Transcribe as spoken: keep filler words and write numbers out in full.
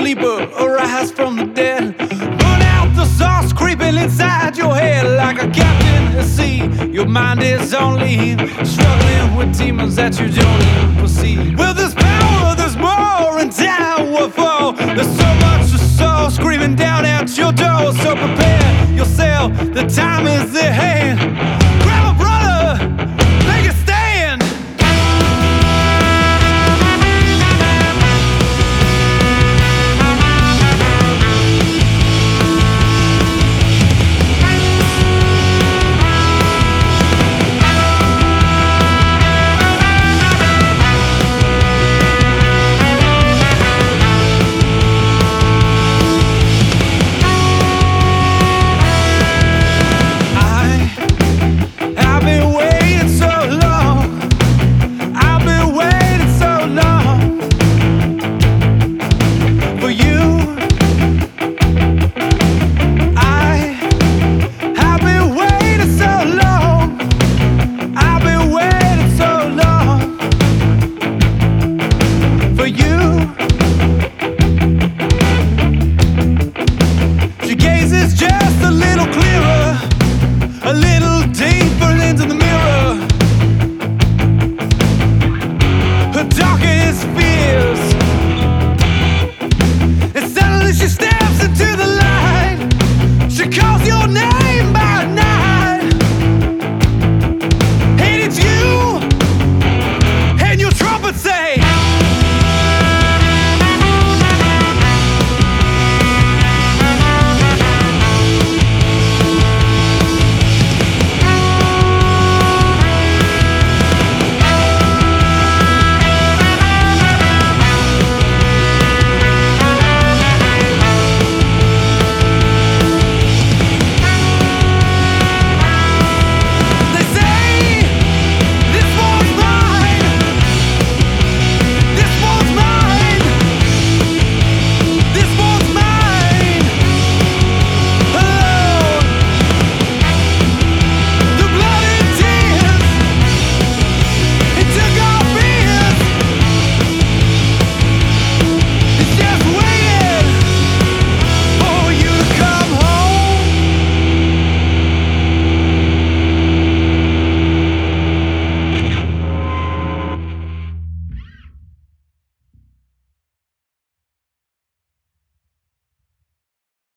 sleeper, arise from the dead. Burn out the sauce creeping inside your head like a captain at sea. Your mind is only struggling with demons that you don't even perceive. Well, there's power, there's more, and down will fall. There's so much of soul screaming down at your door. So prepare yourself, the time is ahead.